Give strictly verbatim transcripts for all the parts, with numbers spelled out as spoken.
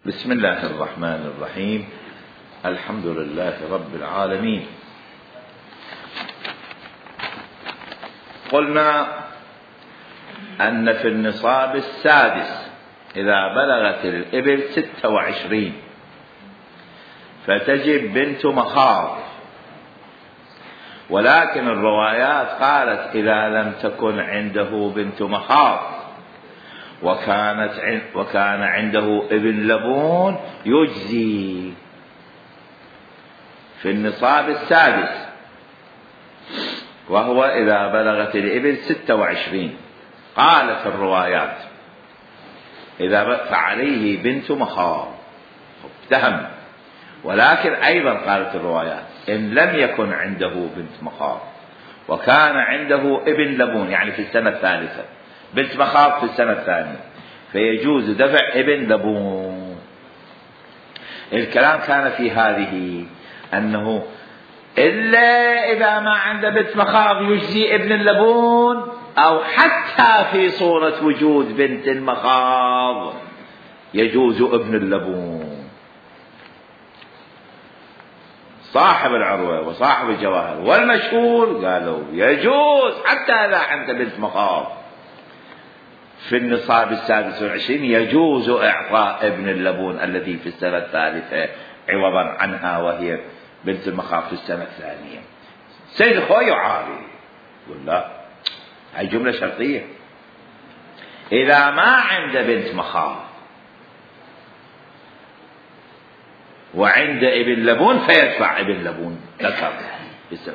بسم الله الرحمن الرحيم. الحمد لله رب العالمين. قلنا أن في النصاب السادس إذا بلغت الإبل ستة وعشرين فتجب بنت مخاض، ولكن الروايات قالت إذا لم تكن عنده بنت مخاض وكانت وكان عنده ابن لبون يجزي في النصاب السادس، وهو إذا بلغت الإبل ستة وعشرين. قالت الروايات إذا فعليه بنت مخاض اتهم، ولكن أيضا قالت الروايات إن لم يكن عنده بنت مخاض وكان عنده ابن لبون، يعني في السنة الثالثة، بنت مخاض في السنة الثانية، فيجوز دفع ابن لبون. الكلام كان في هذه أنه إلا إذا ما عنده بنت مخاض يجزي ابن اللبون، أو حتى في صورة وجود بنت المخاض يجوز ابن اللبون. صاحب العروة وصاحب الجواهر والمشهور قالوا يجوز حتى إذا عنده بنت مخاض في النصاب السادس والعشرين يجوز إعطاء ابن اللبون الذي في السنة الثالثة عوضا عنها وهي بنت المخاض في السنة الثانية. سيد خوي عاري يقول لا، هاي جملة شرطية. إذا ما عنده بنت مخاض وعند ابن لبون فيدفع ابن لبون ذكر في السنة.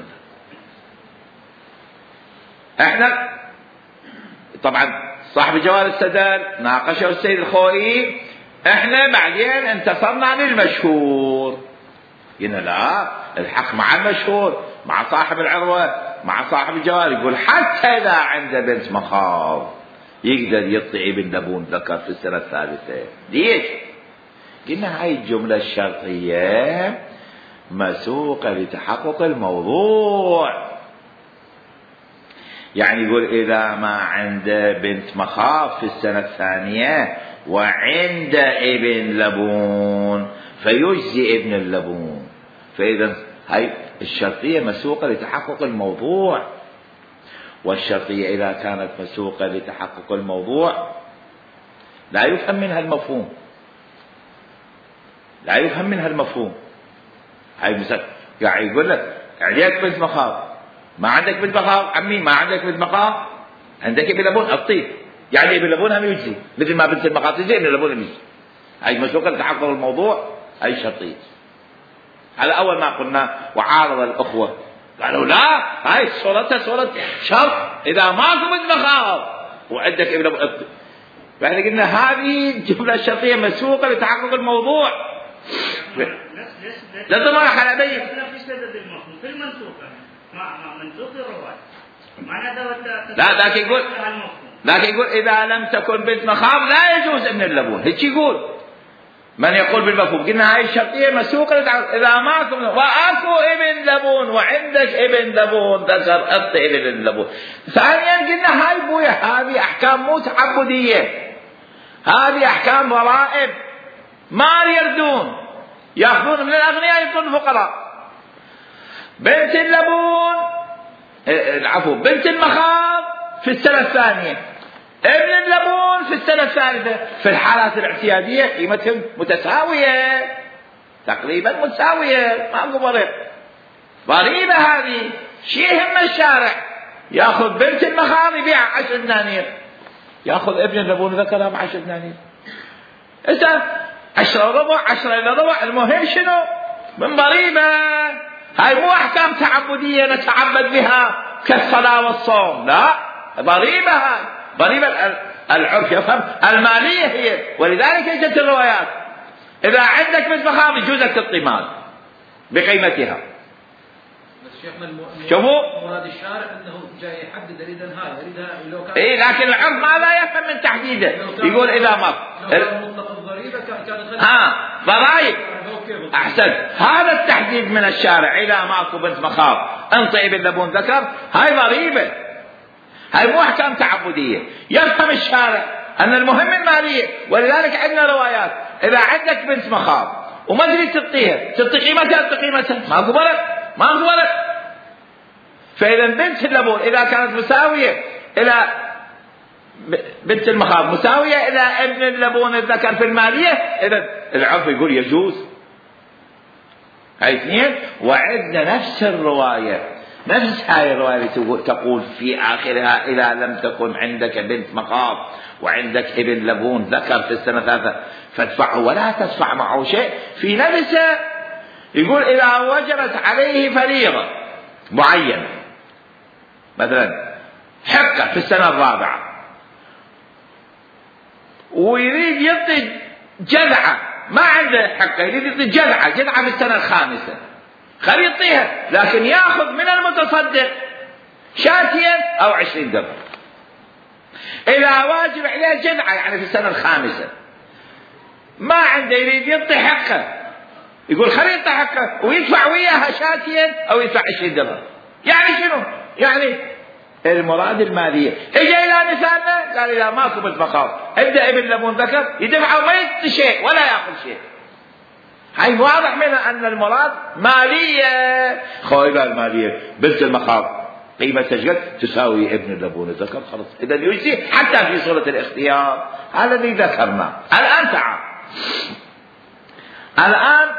احنا طبعا صاحب جوال السداد ناقشه السيد الخوئي، احنا بعدين انتصرنا للمشهور، قلنا لا، الحق مع المشهور، مع صاحب العروة، مع صاحب الجوال. يقول حتى اذا عنده بنت مخاض يقدر يطلع ابن لبون ذكر في السنة الثالثة. ليش؟ قلنا هاي الجملة الشرطية مسوقة لتحقق الموضوع. يعني يقول إذا ما عنده بنت مخاض في السنة الثانية وعند ابن لبون فيجزي ابن اللبون. فإذا هاي الشرطية مسوقة لتحقق الموضوع، والشرطية إذا كانت مسوقة لتحقق الموضوع لا يفهم منها المفهوم، لا يفهم منها المفهوم. هاي مثلا قاعد يقول لك عليك بنت مخاض، ما عندك بنت مخاض عمي، ما عندك بنت مخاض، عندك ابن لبون أطيب، يعني ابن لبون هم يجزي مثل ما بنت المخاض تجزي ابن لبون يجزي. هاي مسوقة لتحقق الموضوع، هاي شرطية. على أول ما قلنا وعارض الأخوة قالوا لا، هاي صورتها صورة شرط إذا ماكو بنت مخاض وعندك ابن لبون أطيب. فإحنا قلنا هذه الجملة الشرطية مسوقة لتحقق الموضوع. لا تضرح على بيت في المنسوخ مع منسوخ الرواية. لا ذاك يقول ذاك يقول إذا لم تكن بنت مخاض لا يجوز ابن اللبون. هيك يقول من يقول بالمفهوم. قلنا هاي الشرطية مسوقة إذا ماكو وأكو ابن لبون وعندك ابن لبون ذكر أطي ابن اللبون. ثانيا قلنا هاي بويا هذه أحكام مو تعبدية، هذه أحكام ضرائب، مال يردون يأخذون من الأغنياء يعطون الفقراء. بنت اللبون العفو بنت المخاض في السنة الثانية، ابن اللبون في السنة الثالثة. في الحالات الاعتيادية قيمتهم متساوية تقريبا متساوية، ما أقول ضريبة. ضريبة هذه شيء هم الشارع، يأخذ بنت المخاض يبيع عشر دنانير، يأخذ ابن اللبون ذكرها بعشر دنانير. إذا عشرة وربع عشرة إلى ربع، المهم شنو؟ من ضريبة. هاي مو أحكام تعبدية نتعبد بها كالصلاة والصوم، لا، ضريبة. هاي ضريبة العرف يفهم المالية هي، ولذلك اجت الروايات إذا عندك بنت مخاض يجوزك تعطي مال بقيمتها. شوفوا مراد الشارع انه جاي يحدد يريد هاي يريدها لو كان اي، لكن العرف ما لا يفهم من تحديده. يقول اذا ما مطلق الضريبه كان ها ضرائب احسن. هذا التحديد من الشارع اذا ماكو بنت مخاض انطي ابن لبون ذكر، هاي ضريبه، هاي مو احكام تعبديه. يفهم الشارع ان المهم الماليه، ولذلك عندنا روايات إذا عندك بنت مخاض وما تريد تعطيها، تعطي قيمتها، تعطي قيمتها، ماكو فرق، ماكو فرق. فإذا بنت اللبون إذا كانت مساوية إلى بنت المخاض مساوية إلى ابن اللبون الذكر في المالية، إذا العرف يقول يجوز. هاي اثنين. وعندنا نفس الرواية، نفس هاي الرواية تقول في آخرها إذا لم تكن عندك بنت مخاض وعندك ابن لبون ذكر في السنة ثلاثة فادفعه ولا تدفع معه شيء. في نفسه يقول إذا وجبت عليه فريضة معينة، مثلا حقه في السنة الرابعة ويريد يعطي جذعة، ما عنده حقه، يريد يعطي جذعة جذعة في السنة الخامسة، خلي يعطيها، لكن ياخذ من المتصدق شاتين أو عشرين درهم. إذا واجب عليه جذعة يعني في السنة الخامسة ما عنده، يريد يعطي حقه، يقول خلي يعطي حقه ويدفع وياها شاتين أو يدفع عشرين درهم. يعني شنو؟ يعني المراد المالية. اجى الى مثالنا قال اذا ماكو بنت مخاض ابدا ابن لبون ذكر يدفع وما يعطي شيء ولا ياخذ شيء. هاي واضح منها ان المراد مالية. خويبة المالية بنت المخاض قيمتها شقد تساوي ابن لبون الذكر، خلاص اذا يجزي حتى في صورة الاختيار. هذا الذي ذكرناه. الان تعال، الان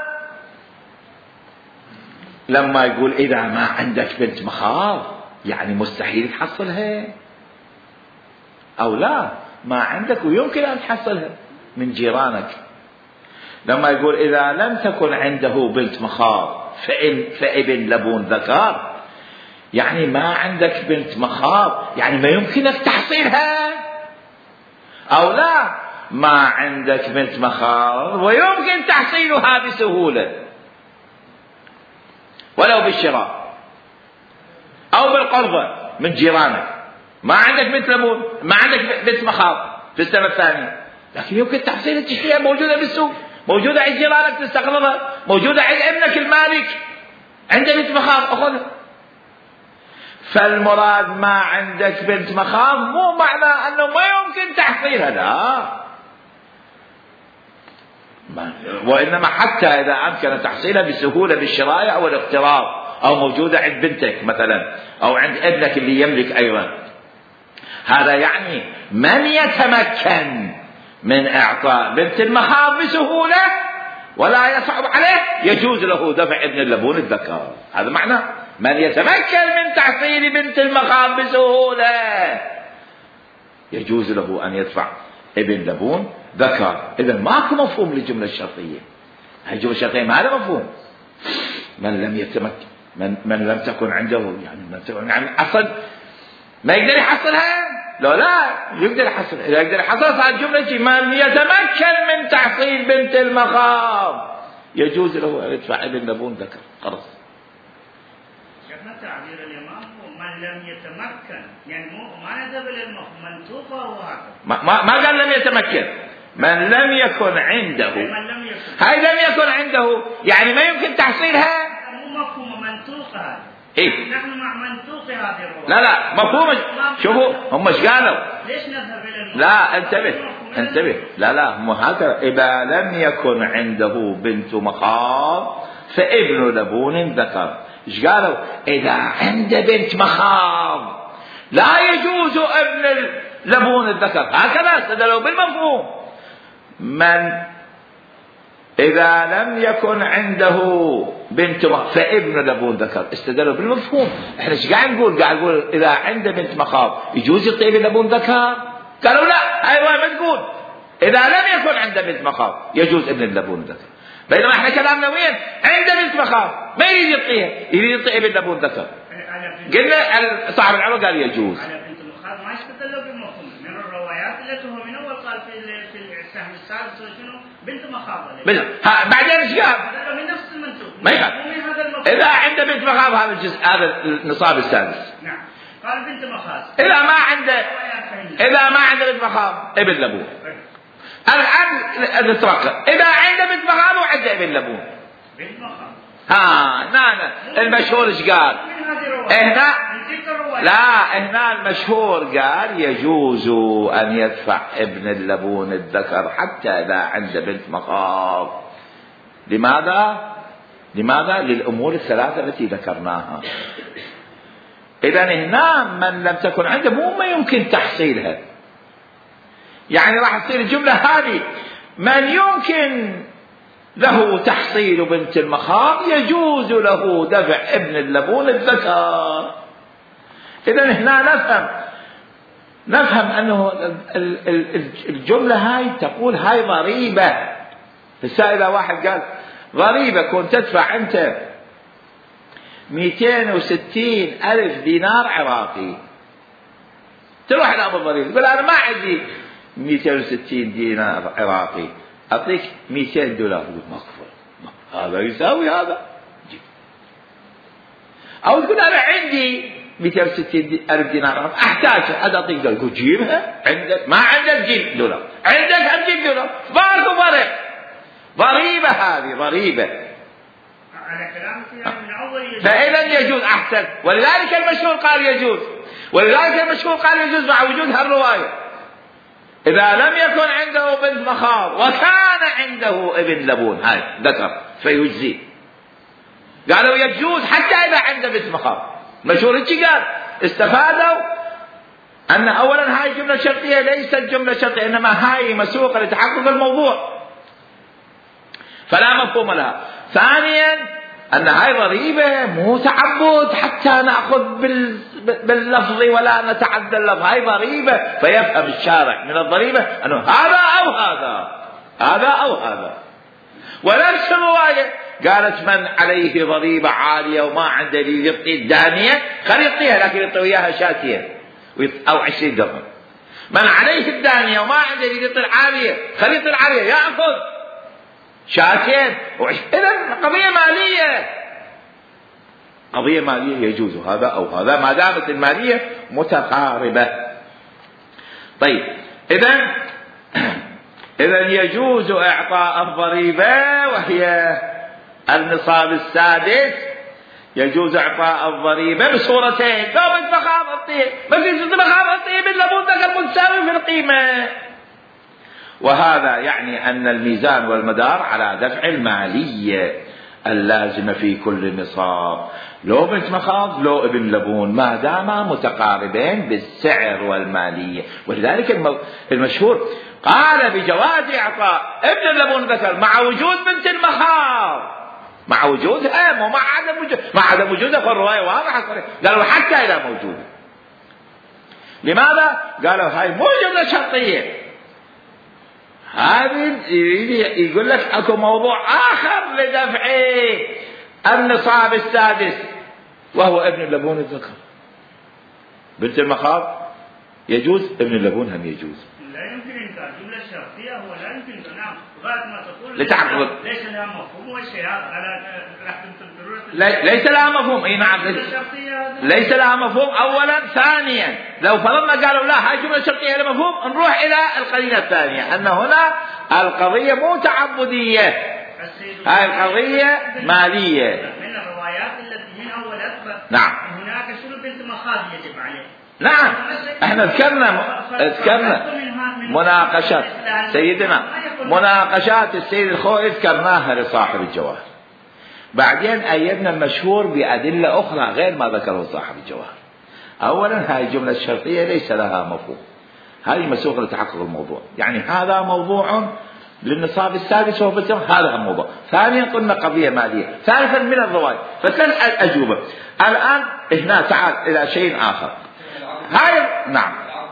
لما يقول اذا ما عندك بنت مخاض يعني مستحيل تحصلها أو لا، ما عندك ويمكن أن تحصلها من جيرانك. لما يقول إذا لم تكن عنده بنت مخاض فإن فابن لبون ذكر، يعني ما عندك بنت مخاض يعني ما يمكنك تحصيلها، أو لا ما عندك بنت مخاض ويمكن تحصيلها بسهولة ولو بالشراء أو بالقرضة من جيرانك. ما عندك بنت لبون، ما عندك بنت مخاض في السنة الثانية، لكن يمكن تحصيل تشتريها، موجودة بالسوق، موجودة عند جيرانك تستقرضها، موجودة عند ابنك المالك عنده بنت مخاض أخذها. فالمراد ما عندك بنت مخاض مو معنى أنه ما يمكن تحصيلها، لا، وإنما حتى إذا أمكن تحصيلها بسهولة بالشراء أو الاقتراض، أو موجودة عند بنتك مثلا أو عند ابنك اللي يملك أيضا، هذا يعني من يتمكن من إعطاء بنت المخاض بسهولة ولا يصعب عليه يجوز له دفع ابن اللبون الذكر. هذا معنى من يتمكن من تحصيل بنت المخاض بسهولة يجوز له أن يدفع ابن لبون ذكر. إذا ماكو مفهوم للجملة الشرطية. هاي الجملة الشرطية ما هذا مفهوم. من لم يتمكن من, من لم تكن عنده يعني من تكن يعني أصلا ما يقدر يحصلها، لا لا يقدر يحصل. إذا يقدر يحصل صار الجملة من يتمكن من تحصيل بنت المخاض يجوز له أن يدفع ابن لبون ذكر. خلاص. شفنا تعبير الإمام من لم يتمكن، يعني مو ما نذهب إلى المنطوق وهذا. ما ما ما قال لم يتمكن، من لم يكن عنده. من لم يكن. هاي لم يكن عنده يعني ما يمكن تحصيلها. مو مفهوم منطوق هذا. إيه؟ نحن مع منطوق هذه الرواية. لا لا مفهوم. شوفوا هم ايش قالوا؟ ليش نذهب إلى المنطوق؟ لا انتبه انتبه لا لا مو هكذا. إذا لم يكن عنده بنت مخاض فابن لبون ذكر. ايش قالوا؟ إذا عنده بنت مخاض لا يجوز ابن لبون الذكر. هكذا استدلوا بالمفهوم. من إذا لم يكن عنده بنت مخاض فابن لبون ذكر استدلوا بالمفهوم. احنا ايش قاعد نقول؟ قاعد نقول إذا عنده بنت مخاض يجوز يعطي ابن لبون ذكر. قالوا لا، هاي ما تقول إذا لم يكن عنده بنت مخاض يجوز ابن لبون ذكر. بينما احنا كلامنا وين؟ عنده بنت مخاض ما يريد يعطيها، يريد يعطي ابن لبون ذكر. قلنا صاحب العمل قال يجوز. على بنت المخاض ما يستدلوا بالمفهوم من الروايات التي هو من أول قال في في السهم السادس وشنو بنت مخاض. بعدين ايش قال؟ من نفس المنطوق. ما يخالف. إذا عنده بنت مخاض هذا الجزء هذا النصاب السادس. نعم. قال بنت مخاض. إذا ما عنده إذا ما عنده بنت مخاض ابن لبون. الآن نترقب. إذا عنده بنت مخاض وعنده ابن لبون. بنت مخاض. ها نانا المشهور ايش قال؟ هنا لا، هنا المشهور قال يجوز أن يدفع ابن اللبون الذكر حتى إذا عنده بنت مخاض. لماذا؟ لماذا؟ للأمور الثلاثة التي ذكرناها. إذن هنا من لم تكن عنده مو ما يمكن تحصيلها، يعني راح تصير الجملة هذه من يمكن له تحصيل بنت المخاض يجوز له دفع ابن اللبون الذكر. إذن هنا نفهم نفهم أنه الجملة هاي تقول هاي ضريبة. فإذا واحد قال ضريبة كنت تدفع أنت مئتين وستين ألف دينار عراقي، تروح إلى أبو الضريبة يقول أنا ما عندي مئتين وستين دينار عراقي، أعطيك مئتين دولار. يقول مقفل، هذا يساوي هذا. أو تقول أنا عندي مئتين وستين ألف دينار أحتاجها، هذا أعطيك دولار. يقول جيبها، عندك ما عندك جيب دولار، عندك هتجيب دولار، ماكو فرق. ضريبة، هذه ضريبة. على كلامك يعني من أول يجوز. فإذا يجوز أحسن، ولذلك المشهور قال يجوز، ولذلك المشهور قال يجوز مع وجود هالرواية. إذا لم يكن عنده بنت مخاض وكان عنده ابن لبون هاي ذكر فيجزي. قالوا يجوز حتى إذا عنده بنت مخاض. مشهور هيك قال. استفادوا أن أولا هاي جملة شرطية ليست جملة شرطية، إنما هاي مسوقة لتحقق الموضوع فلا مفهوم لها. ثانيا أن هاي ضريبة مو تعبد حتى نأخذ باللفظ ولا نتعدى اللفظ، هاي ضريبة. فيفهم الشارع من الضريبة أنه هذا أو هذا، هذا أو هذا. ونفس الرواية قالت من عليه ضريبة عالية وما عنده لي يعطي الدانية خلي يعطيها، لكن يعطي وياها شاتين أو عشرين درهم. من عليه الدانية وما عنده لي يعطي العالية خلي يعطي العالية يأخذ شاتين. إذن قضية مالية، قضية مالية يجوز هذا أو هذا ما دامت المالية متقاربة. طيب إذن إذن يجوز إعطاء الضريبة وهي النصاب السادس، يجوز إعطاء الضريبة بصورتين. لو بنت مخاض أعطيه، ما في بنت مخاض أعطيه بن لبون ذكر متساوي في القيمة. وهذا يعني أن الميزان والمدار على دفع المالية اللازمة في كل نصاب، لو بنت مخاض لو ابن لبون ما داما متقاربين بالسعر والمالية. ولذلك المشهور قال بجواز إعطاء ابن اللبون ذكر مع وجود بنت المخاض، مع وجودها ومع عدم وجود، مع عدم وجودها في الرواية واضحة. قالوا حتى إذا موجودة. لماذا؟ قالوا هاي مو جملة شرطية، هذه يقول لك اكو موضوع اخر لدفع النصاب السادس وهو ابن اللبون الذكر. بنت المخاض يجوز، ابن اللبون هم يجوز. لا يمكن انكار جمله شرطيه، هو لا يمكن نعم لغايه ما تقول لتعقد ليس لها مفهوم والشيء على راح ليس لها مفهوم. اي نعم ليس لها مفهوم اولا. ثانيا لو فرضنا قالوا لا هاي جمله شرطيه لها مفهوم، نروح الى القرينه الثانيه ان هنا القضيه مو تعبديه، هاي القضيه ماليه. من الروايات التي من اول اثبت نعم هناك شنو بنت مخاض يجب عليه. نعم احنا ذكرنا ذكرنا مناقشات سيدنا مناقشات السيد الخوئي ذكرناها لصاحب الجواهر، بعدين أيدنا المشهور بأدلة أخرى غير ما ذكره صاحب الجواهر. أولا هاي الجملة الشرطية ليس لها مفهوم، هذه مسوقة لتحقق الموضوع، يعني هذا موضوع للنصاب السادس وهو هذا الموضوع. ثانيا قلنا قضية مالية. ثالثا من الرواية. فثلاث أجوبة. الآن هنا تعال إلى شيء آخر. هاي نعم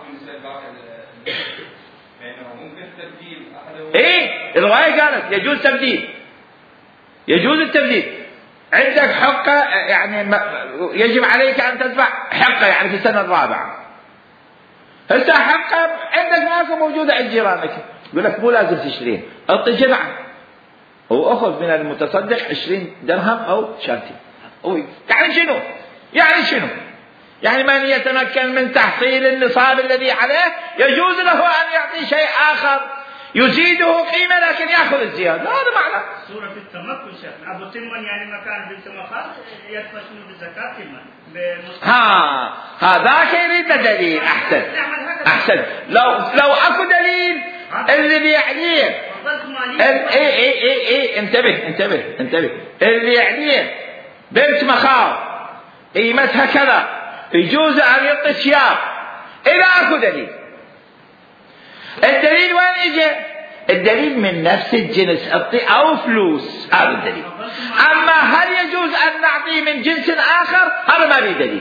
ايه الرواية قالت يجوز تبديل، يجوز التبديل. عندك حقة يعني يجب عليك أن تدفع حقة يعني في السنة الرابعة، هسه حقة عندك ماكو موجودة عند جيرانك، يقول لك مو لازم تشترين، اعطي جمعة وأخذ من المتصدق عشرين درهم أو شاتين. يعني شنو؟ يعني شنو؟ يعني من يتمكن من تحصيل النصاب الذي عليه يجوز له أن يعطي شيء آخر يزيده قيمة لكن يأخذ الزيادة، هذا معنى سورة التمكن شيخنا. أبو تمن يعني مكان بنت مخاض يدفع شنو بالزكاة تمن. ها هذاك يريد دليل. أحسن أحسن. لو لو أكو دليل اللي بيعنيه اي اي اي اي انتبه انتبه انتبه اللي يعنيه بنت مخاض قيمتها كذا يجوز أن يعطي ثياب إذا أكو دليل. الدليل وين إجا؟ الدليل من نفس الجنس أعطي أو فلوس، هذا الدليل. أما هل يجوز أن نعطي من جنس آخر؟ هذا ما لي دليل.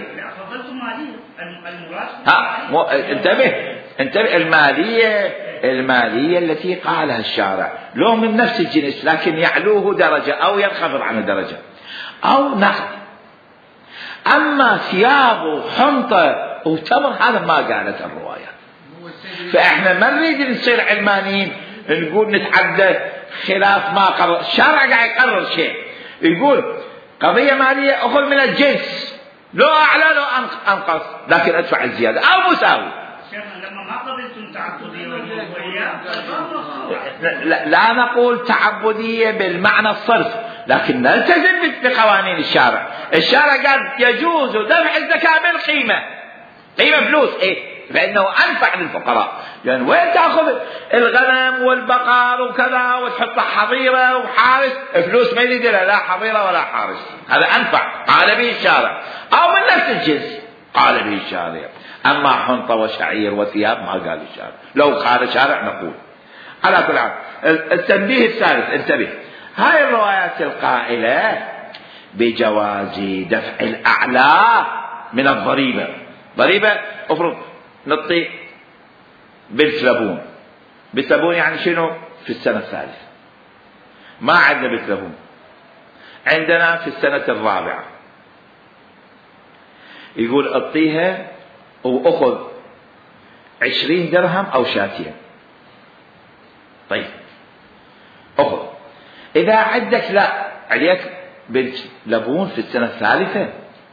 ها مو... انتبه انتبه المالية المالية التي قالها الشارع لو من نفس الجنس لكن يعلوه درجة أو ينخفض عنه درجة أو نقد. أما ثياب وحنطة وتمر هذا ما قالت الرواية. فإحنا ما نريد نصير علمانيين نقول نتعدى خلاف ما قرر الشارع. قاعد يقرر شيء يقول قضية مالية أخذ من الجنس لو أعلى لو أنقص لكن أدفع الزيادة أو مساوي. لما ما قبلتم تعبدية لا, لا نقول تعبدية بالمعنى الصرف لكن نلتزم بقوانين الشارع. الشارع قال يجوز دفع الزكاة بالقيمة، قيمة فلوس إيه؟ فإنه أنفع للفقراء. لأن يعني وين تأخذ الغنم والبقر وكذا وتحط حظيرة وحارس فلوس ما يريد لها لا حظيرة ولا حارس، هذا أنفع. قال به الشارع. أو من نفس الجنس قال به الشارع. أما حنطة وشعير وثياب ما قال الشارع. لو قال الشارع نقول. على كل حال التنبيه الثالث انتبه. هاي الروايات القائلة بجواز دفع الأعلى من الضريبة. ضريبة افرض نعطي بنت لبون. بنت لبون يعني شنو؟ في السنة الثالثة. ما عندنا بنت لبون، عندنا في السنة الرابعة. يقول اعطيها واخذ عشرين درهم او شاتين. طيب اخذ. اذا عندك لا عليك بنت لبون في السنة الثالثة،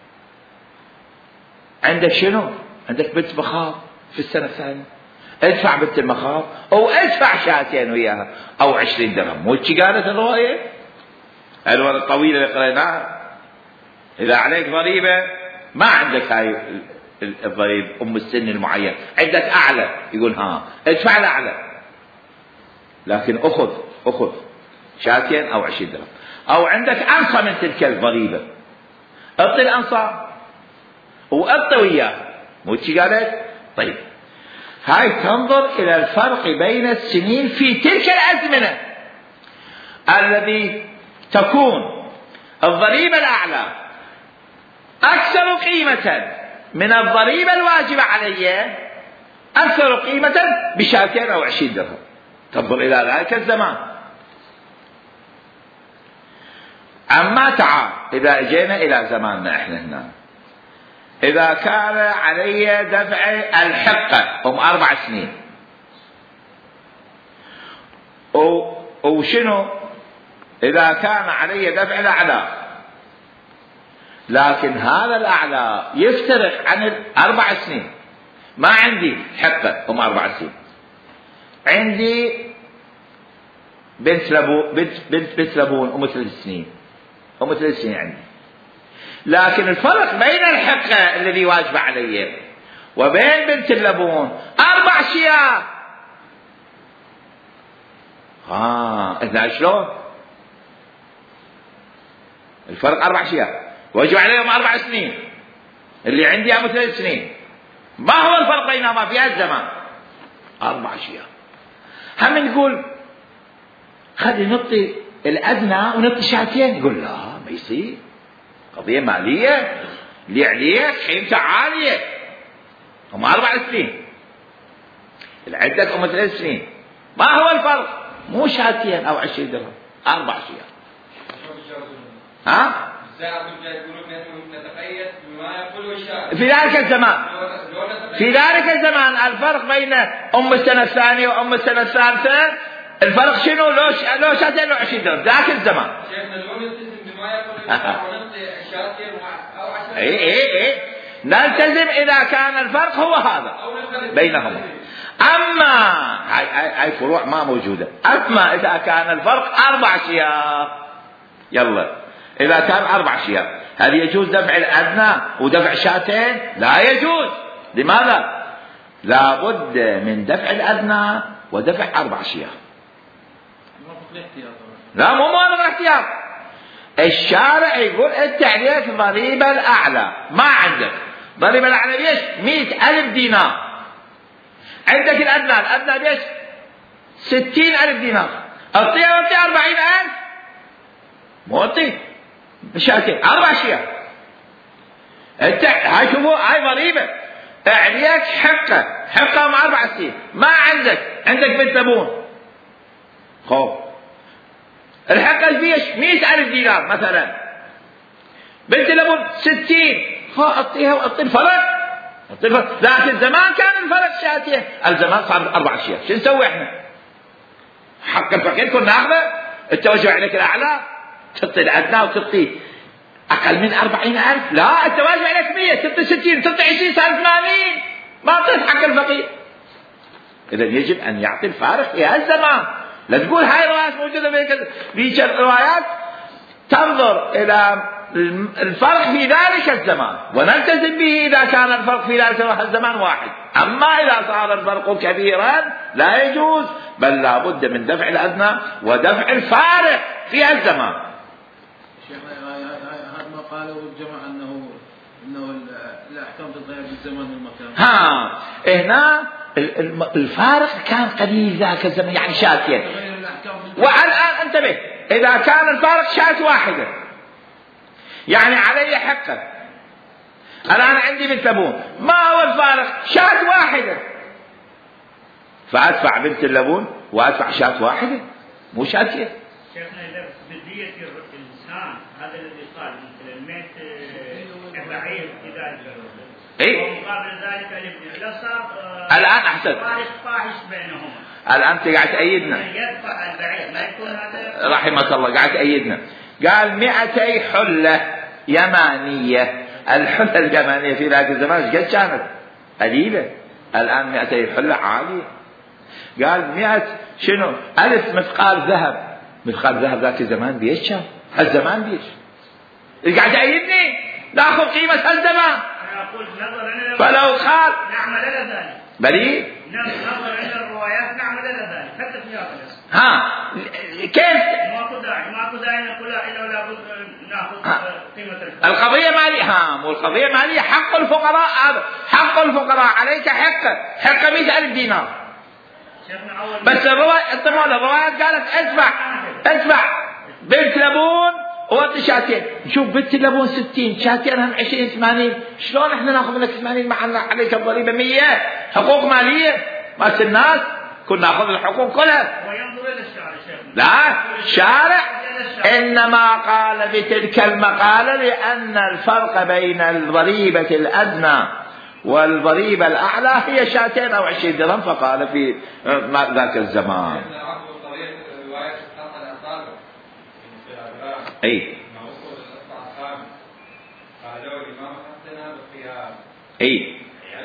عندك شنو؟ عندك بنت مخاض في السنة الثانية، ادفع بنت المخاض او ادفع شاتين وياها او عشرين درهم. مو هيك قالت الرواية الورقة الطويلة اللي قريناها؟ اذا عليك ضريبة ما عندك هاي الضريب ام السن المعين، عندك اعلى يقول ها ادفع الاعلى لكن اخذ اخذ شاتين او عشرين درهم. او عندك انصى من تلك الضريبة اعطي الانصى وأبطى وياه. مو هيك قالت؟ طيب هاي تنظر إلى الفرق بين السنين في تلك الأزمنة الذي تكون الضريبة الأعلى أكثر قيمة من الضريبة الواجبة علي، أكثر قيمة بشاتين أو عشرين درهم. تنظر إلى ذلك الزمان. أما تعال إذا جينا إلى زماننا إحنا هنا، إذا كان علي دفع الحقة هم أربع سنين وشنو إذا كان علي دفع الأعلى، لكن هذا الأعلى يفترق عن الأربع سنين. ما عندي حقة هم أربع سنين، عندي بنت لبون بنت بنت بنت لبون أم ثلاث سنين أم ثلاث سنين عندي، لكن الفرق بين الحقة الذي واجب علي وبين بنت اللبون أربع شياه. ها إذا شلون الفرق؟ أربع شياه واجب عليهم أربع سنين، اللي عندي أم ثلاث سنين. ما هو الفرق بينهما في هذا الزمان؟ أربع شياه. هم نقول خلي نعطي الأدنى ونعطي شاتين، يقول لا ما يصير، قضية مالية اللي عليك قيمته عالية. هم أربع سنين، العدة هم ثلاث سنين. ما هو الفرق؟ مو شاتين أو عشرين درهم، أربع شياه. ها؟ في ذلك الزمان في ذلك الزمان الفرق بين أم السنة الثانية وأم السنة الثالثة الفرق شنو؟ لو لو شاتين لو عشرين درهم ذاك الزمان. اي اي اي نلتزم اذا كان الفرق هو هذا بينهما. أما هاي, هاي, هاي فروع ما موجودة. أما إذا كان الفرق أربع شياه، يلا إذا كان أربع شياه هل يجوز دفع الأدنى ودفع شاتين؟ لا يجوز. لماذا؟ لا بد من دفع الأدنى ودفع أربع شياه. لا مو موافق الاحتياط. الشارع يقول أنت عليك ضريبة الأعلى، ما عندك ضريبة الأعلى بيش مئة ألف دينار، عندك الأدنى، الأدنى بيش ستين ألف دينار، أعطيها وأعطي أربعين ألف، مو أعطي بشاتين أربع شياه. أنت هاي شوفوا هاي ضريبة عليك حقه، حقه مع أربع سنين، ما عندك عندك بنت لبون، خوف الحق البيش مئة ألف دينار مثلا، بنت لبون ستين، فأعطيها وأعطي الفرق، أعطي الفرق. لكن زمان كان الفرق شاتين، الزمان صار أربع أشياء. شو نسوي إحنا؟ حق الفقير كنا ناخذه، التوجه عليك الأعلى تعطي الأدنى وتعطي أقل من أربعين ألف، لا التوجه عليك مية، تعطي ستين، تعطي عشرين، صار ثمانين، ما أعطيت حق الفقير. إذا يجب أن يعطي الفارق في هالزمان. لا تقول هاي الروايات موجودة في الروايات تنظر إلى الفرق في ذلك الزمان ونلتزم به إذا كان الفرق في ذلك الزمان واحد. أما إذا صار الفرق كبيرا لا يجوز، بل لا بد من دفع الأدنى ودفع الفارق في الزمان. هذا ما قاله الجماعة أنه إنه الأحكام تتغير بالزمان والمكان. ها هنا الفارق كان قليل ذاك الزمن، يعني شاتين. والآن انتبه، إذا كان الفارق شات واحدة يعني علي حقه، الآن عندي بنت لبون، ما هو الفارق؟ شات واحدة، فأدفع بنت اللبون وأدفع شات واحدة مو شاتين. شيخنا إذا بدية الإنسان هذا الذي قال مثل الميت بعير إذا إيه؟ ومقابل ذلك الابن لا صار الآن أحسن فارق فاحش بينهما. الآن أنت قاعد تأيدنا، يدفع البعير ما يكون هذا رحمك الله، قاعد تأيدنا. قال مئتي حلة يمانية، الحلة اليمانية في ذاك الزمان قد كانت قليلة، الآن مئتي حلة عالية. قال مئة شنو ألف مثقال ذهب، مثقال ذهب ذاك الزمان بيش كان، هالزمان بيش. قاعد تأيدني ناخذ قيمة هالزمان. فلو قال نعمل إلى ذلك بلي نظر إلى الروايات نعمل إلى ذلك حتى في هذا ها كيف ماكو داعي ماكو داعي نقول إلا ولا بد ناخذ قيمة الفرق. القضية مالية، ها مو القضية مالية، حق الفقراء هذا حق الفقراء، عليك حقه، حقه مئة ألف دينار. بس الرواية الروايات قالت ادفع ادفع بنت لبون وأعطي شاتين. نشوف بنت لبون ستين، شاتين هم عشرين، ثمانين، شلون احنا ناخذ منك ثمانين مع ان عليك الضريبة مية؟ حقوق مالية مالت الناس، كنا ناخذ الحقوق كلها. وينظر الى الشارع شيخنا، لا الشارع انما قال بتلك المقالة لان الفرق بين الضريبة الادنى والضريبة الاعلى هي شاتين او عشرين درهم، فقال في ذاك الزمان. اي اي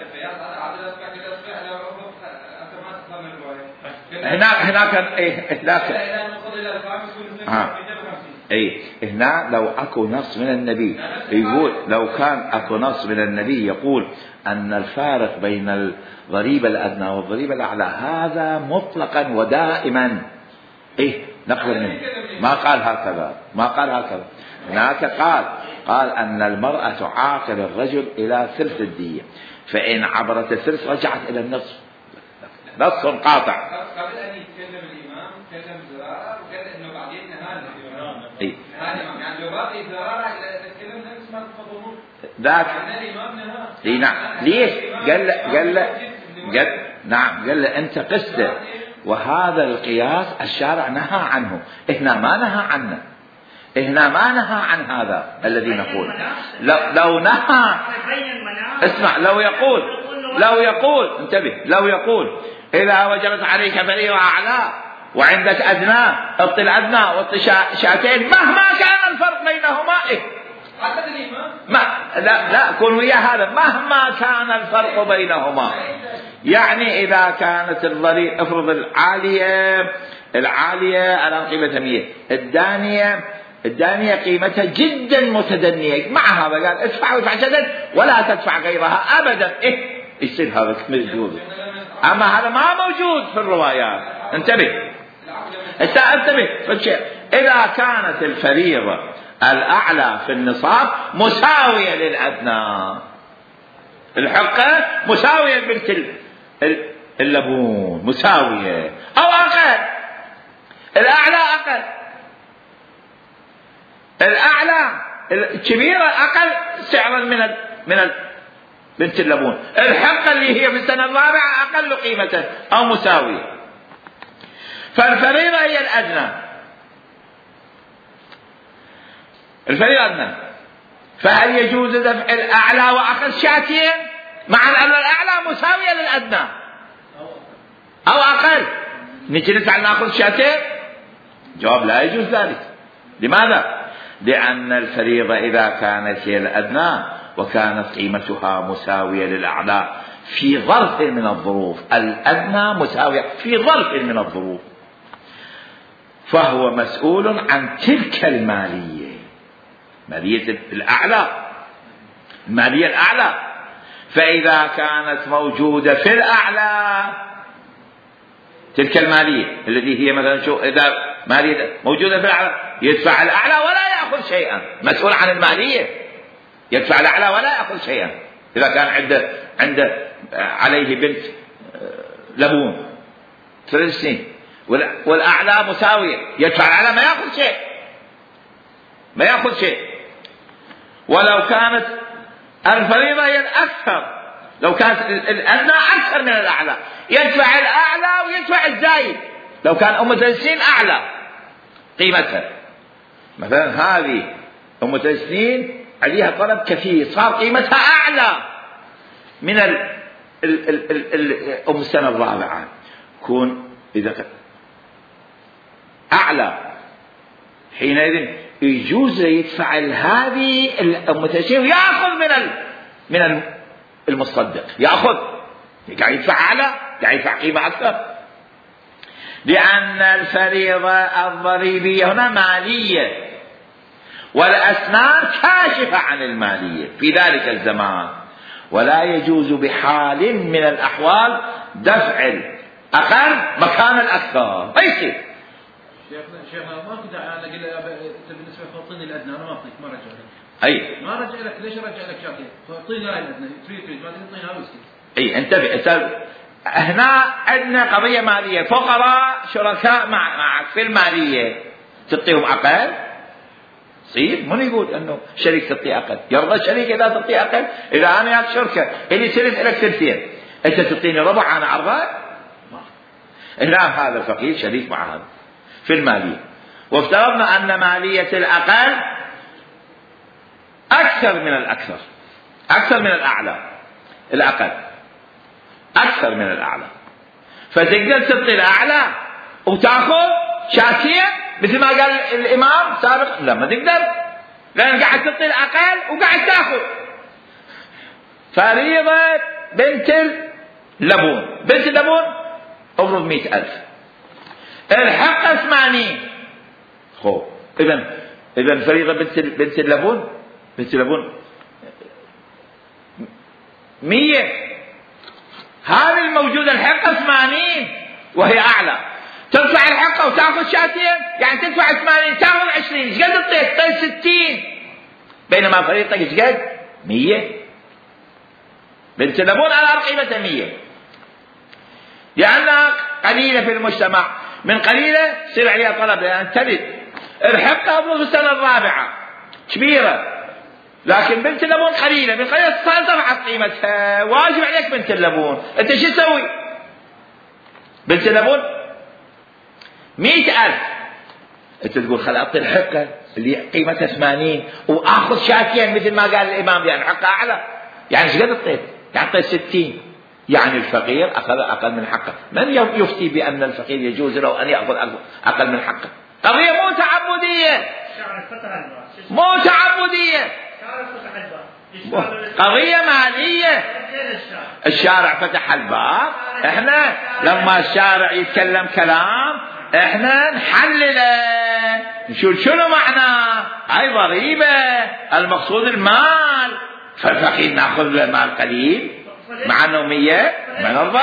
هناك هناك اي هناك اي هنا لو اكو نص من النبي يقول، لو كان اكو نص من النبي يقول ان الفارق بين الضريبة الادنى والضريبة الاعلى هذا مطلقا ودائما ايه نقل منه، ما قال هكذا، ما قال هكذا. هناك قال قال أن المرأة تعاقل الرجل إلى ثلث الدية، فإن عبرت الثلث رجعت إلى النصف. نص قاطع. قبل أن يتكلم الإمام تكلم زرارة وقال إنه بعدين نهانا الإمام. إيه. يعني لو باقي زرارة تتكلم نفس ما تفضلون. ذاك. يعني الإمام نهى. إيه نعم. ليش؟ قال قال قال نعم قال أنت قسته، وهذا القياس الشارع نهى عنه، إحنا ما نهى عنه، إحنا ما نهى عن هذا الذي نقول. لو, لو نهى اسمع، لو يقول لو يقول انتبه، لو يقول إذا وجبت عليك فريضة أعلى وعندك أدنى اعطي الأدنى واعطي شاتين مهما كان الفرق بينهما. إيه ما لا لا كن ويا هذا مهما كان الفرق بينهما، يعني إذا كانت الضريبة افرض العالية العالية على قيمتها مية، الدانية الدانية قيمتها جدا متدنية، مع هذا قال ادفع وادفع جدا ولا تدفع غيرها أبدا. إيه يصير هذا موجود، أما هذا ما موجود في الروايات. انتبه انتبه فالشيء إذا كانت الفريضة الأعلى في النصاب مساوية للأدنى، الحقة مساوية لبنت اللبون مساوية أو أقل، الأعلى أقل، الأعلى الكبيرة أقل سعرا من ال من ال بنت اللبون، الحقة اللي هي في السنة الرابعة أقل قيمة أو مساوية. فالفريضة هي الأدنى، الفريضة أدنى. فهل يجوز دفع الأعلى وأخذ شاتين مع أن الأعلى مساوية للأدنى أو أقل، نجي ندفع نأخذ شاتين؟ جواب لا يجوز ذلك. لماذا؟ لأن الفريضة إذا كانت هي الأدنى وكانت قيمتها مساوية للأعلى في ظرف من الظروف، الأدنى مساوية في ظرف من الظروف، فهو مسؤول عن تلك المالية، مالية الأعلى، المالية الأعلى. فإذا كانت موجودة في الأعلى تلك المالية التي هي مثلا شو إذا مالية موجودة في الأعلى يدفع الأعلى ولا يأخذ شيئا، مسؤول عن المالية يدفع الأعلى ولا يأخذ شيئا. إذا كان عنده عنده عليه بنت لبون ثلاث سنين والأعلى مساوية يدفع الأعلى ما يأخذ شيء، ما يأخذ شيء. ولو كانت الفريضة هي الأكثر، لو كانت الأدنى أكثر من الأعلى يدفع الأعلى ويدفع الزايد. لو كان أم ثلاث سنين أعلى قيمتها، مثلا هذه أم ثلاث سنين عليها طلب كثير صار قيمتها أعلى من ال ال ال ال ال أم السنة الرابعة، كون إذا أعلى حينئذ يجوز يدفع هذه الأم ثلاث سنين ويأخذ من ال من المصدق، يأخذ قاعد يدفع أعلى قاعد يدفع قيمة أكثر، لأن الفريضة الضريبية هنا مالية والأسنان كاشفة عن المالية في ذلك الزمان، ولا يجوز بحال من الأحوال دفع الأقل مكان الأكثر. ما يصير. شيخنا شيخنا ما كنت أنا أقول بالنسبة لفطين الأدنى أنا ما أعطيك ما رجع لك. أي. ما رجع لك ليش رجع لك شاكين؟ فطين هاي الأدنى تريد تريد ما تريد طين هاوسي. أي انتبه انتبه. هنا عندنا قضية مالية، فقراء شركاء مع معك في المالية تعطيهم أقل؟ صير من يقول انه شريك تعطيه اقل؟ يرضى الشريك اذا تعطيه اقل؟ اذا انا ياك شركه اللي ثلث لك ثلثين انت تعطيني ربع انا اربع؟ هنا هذا الفقير شريك مع هذا في الماليه، وافترضنا ان ماليه الاقل اكثر من الاكثر، اكثر من الاعلى، الاقل اكثر من الاعلى، فتقدر تعطي الاعلى وتاخذ شاتين مثل ما قال الإمام سابق؟ لا ما تقدر، لأن قاعد تعطي الأقل وقاعد تأخذ. فريضة بنت اللبون، بنت اللبون أفرض مئة ألف، الحق ثمانين، خو إذن إذن فريضة بنت بنت اللبون بنت اللبون مية، هذه الموجودة الحق ثمانين وهي أعلى، تدفع الحقه وتاخذ شاتين يعني تدفع ثمانين تاخذ عشرين، ايش قد تعطيك؟ طيب ستين، بينما فريضتك ايش قد؟ مية. بنت اللبون على قيمتها مية لانها قليله في المجتمع، من قليله يصير عليها طلب لان تلد. الحقه افرض في السنه الرابعه كبيره، لكن بنت اللبون قليله، من قليله صار دفعت قيمتها، واجب عليك بنت اللبون، انت شو تسوي؟ بنت اللبون مئة ألف، أنت تقول خل أعطي الحقة اللي قيمتها ثمانين وآخذ شاتين مثل ما قال الإمام لأن حقها أعلى، يعني إيش قد أعطيت؟ أعطيت ستين، يعني الفقير أخذ أقل من حقه. من يفتي بأن الفقير يجوز له أن يأخذ أقل من حقه؟ قضية مو تعبدية، مو تعبدية، قضية مالية. الشارع فتح الباب، احنا لما الشارع يتكلم كلام احنا نحلله نشوف شنو معناه. هاي ضريبة، المقصود المال، فالفقير ناخذ له مال قليل مع انه مية ما نرضى.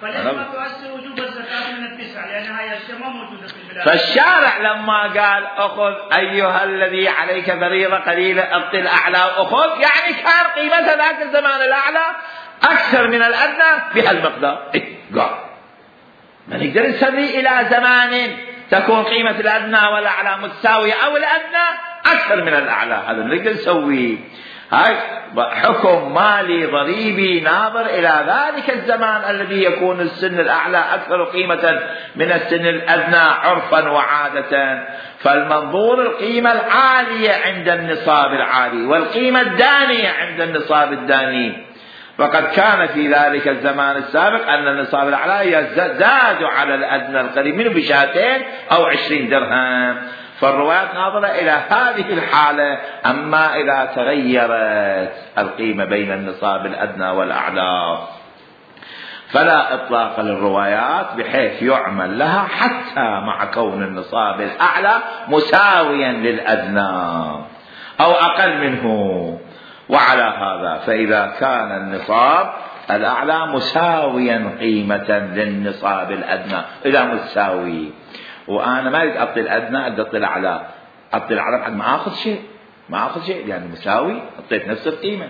فالشارع لما قال اخذ ايها الذي عليك فريضة قليلة اعطي الاعلى واخذ، يعني كان قيمة ذاك الزمان الاعلى اكثر من الادنى بهالمقدار. إيه؟ قال ما نقدر نسوي الى زمان تكون قيمة الادنى والاعلى متساوية او الادنى اكثر من الاعلى، هذا نقدر نسويه. هاي حكم مالي ضريبي ناظر إلى ذلك الزمان الذي يكون السن الأعلى أكثر قيمة من السن الأدنى عرفا وعادة. فالمنظور القيمة العالية عند النصاب العالي والقيمة الدانية عند النصاب الداني. فقد كان في ذلك الزمان السابق أن النصاب الأعلى يزداد على الأدنى القريب منه بشاتين أو عشرين درهم. فالروايات ناظرة إلى هذه الحالة. أما إذا تغيرت القيمة بين النصاب الأدنى والأعلى فلا إطلاق للروايات بحيث يعمل لها حتى مع كون النصاب الأعلى مساويا للأدنى أو أقل منه. وعلى هذا فإذا كان النصاب الأعلى مساويا قيمة للنصاب الأدنى إذا مساوي، وأنا ما أريد أعطي الأدنى أريد أعطي الأعلى، أعطي الأعلى بعد ما أخذ شيء ما أخذ شيء يعني مساوي، أعطيت نفس القيمة.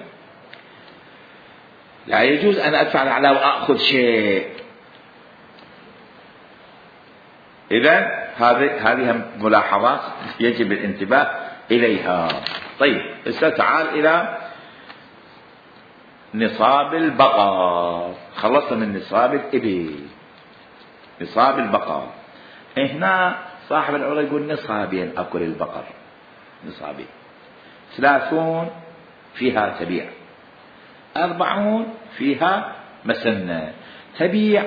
لا يجوز أن أدفع الأعلى وأخذ شيء. إذن هذه هذه ملاحظات يجب الانتباه إليها. طيب هسه تعال إلى نصاب البقر. خلصنا من نصاب الإبل، نصاب البقر. هنا صاحب العروة يقول نصابين أكل البقر، نصابين ثلاثون فيها تبيع، أربعون فيها مسنة. تبيع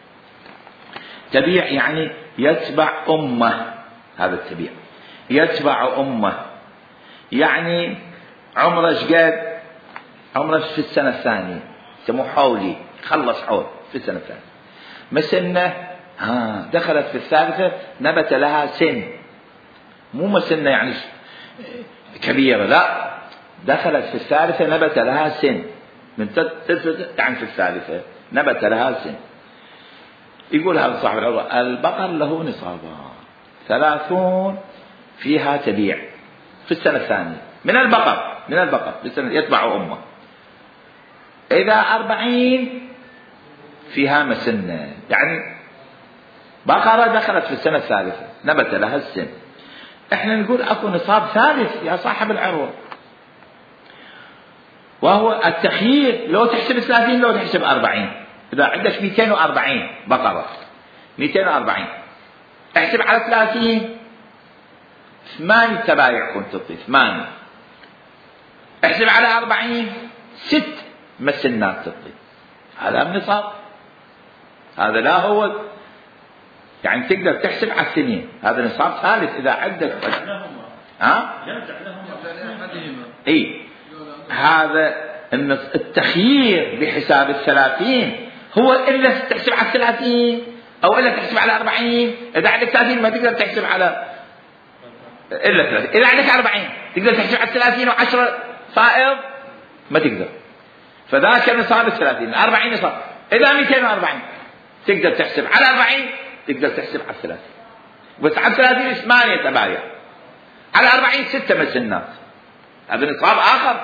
تبيع يعني يتبع أمه، هذا التبيع يتبع أمه، يعني عمره شقد عمره في السنة الثانية سموه حولي، خلص حول في السنة الثانية. مسنة ها دخلت في الثالثة نبت لها سن، مو مسنة يعني كبيرة، لا دخلت في الثالثة نبت لها سن، من تثبت يعني في الثالثة نبت لها سن. يقول هذا صاحب العروة البقر له نصابا، ثلاثون فيها تبيع في السنة الثانية من البقر من البقر بالسنة يتبع أمه. إذا أربعين فيها مسنة، يعني بقرة دخلت في السنة الثالثة نبت لها السن. احنا نقول اكو نصاب ثالث يا صاحب العروة، وهو التخيير، لو تحسب ثلاثين لو تحسب أربعين. إذا عندك مئتين وأربعين بقرة مئتين وأربعين احسب على ثلاثين ثمان تبايع كنت تعطي ثمان، احسب على أربعين ست مسنات تعطي، هذا النصاب. هذا لا هو يعني تقدر تحسب على السنين، هذا نصاب ثالث. إذا عندك ها اي هذا التخيير بحساب الثلاثين هو إلا تحسب على الثلاثين أو إلا تحسب على أربعين. إذا عندك ثلاثين ما تقدر تحسب على إلا ثلاثين. إذا عندك أربعين تقدر تحسب على الثلاثين وعشرة فائض ما تقدر. فذاك نصاب الثلاثين، أربعين نصاب. إذا مئتين وأربعين تقدر تحسب على أربعين تقدر تحسب على الثلاثين، بس على الثلاثين ثمانية تبايع، على أربعين ستة مسنات، هذا نصاب آخر.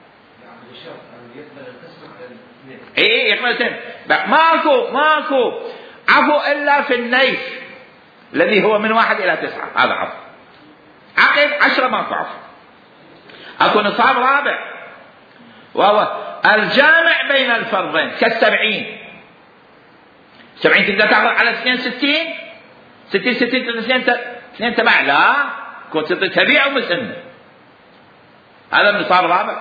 إيه يقبل الاثنين، ماكو ماكو عفو إلا في النيف الذي هو من واحد إلى تسعة، هذا عفو. عقد عشرة ماكو عفو. أكو نصاب رابع وهو الجامع بين الفرضين كالسبعين. سبعين تقدر تاخذ على اثنين ستين، ستين ستين اثنين اثنين تبع، لا كنت تبيع ومسنة. هذا النصاب الرابع،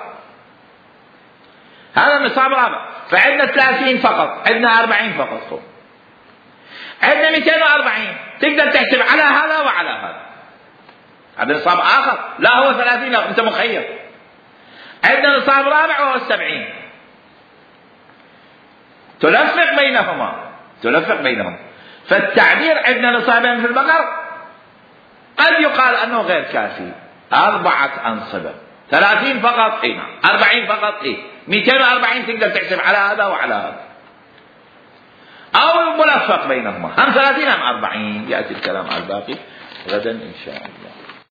هذا النصاب الرابع. فعندنا ثلاثين فقط، عندنا أربعين فقط، خب عندنا مئتين وأربعين تقدر تحسب على هذا وعلى هذا، هذا نصاب آخر. لا هو ثلاثين، لا أنت مخير. عندنا نصاب رابع وهو السبعين. تلفق بينهما تلفق بينهما فالتعبير عندنا نصابين في البقر قد يقال أنه غير كافي. أربعة أنصبة ثلاثين فقط إيه، أربعين فقط إيه، مئتين وأربعين تقدر تحسب على هذا وعلى هذا، أو ملفق بينهما، هم ثلاثين هم أربعين. يأتي الكلام على الباقي غدا إن شاء الله.